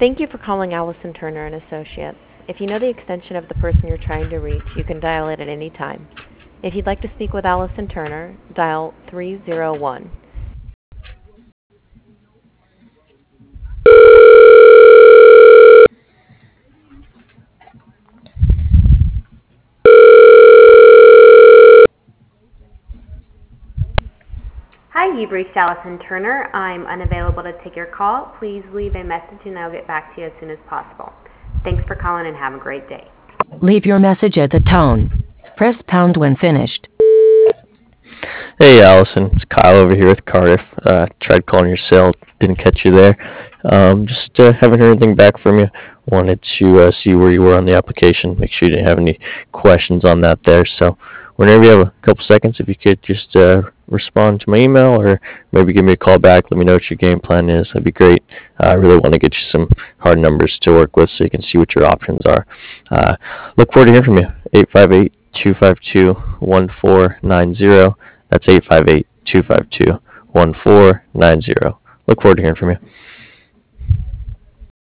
Thank you for calling Allison Turner and Associates. If you know the extension of the person you're trying to reach, you can dial it at any time. If you'd like to speak with Allison Turner, dial 301. Hi, you've reached Allison Turner. I'm unavailable to take your call. Please leave a message and I'll get back to you as soon as possible. Thanks for calling and have a great day. Leave your message at the tone. Press pound when finished. Hey Allison, it's Kyle over here with Cardiff. Tried calling your cell, didn't catch you there. Just haven't heard anything back from you. Wanted to see where you were on the application. Make sure you didn't have any questions on that there. So whenever you have a couple seconds, if you could just respond to my email or maybe give me a call back, let me know what your game plan is. That'd be great. I really want to get you some hard numbers to work with so you can see what your options are. Look forward to hearing from you. 858-252-1490. That's 858-252-1490. Look forward to hearing from you.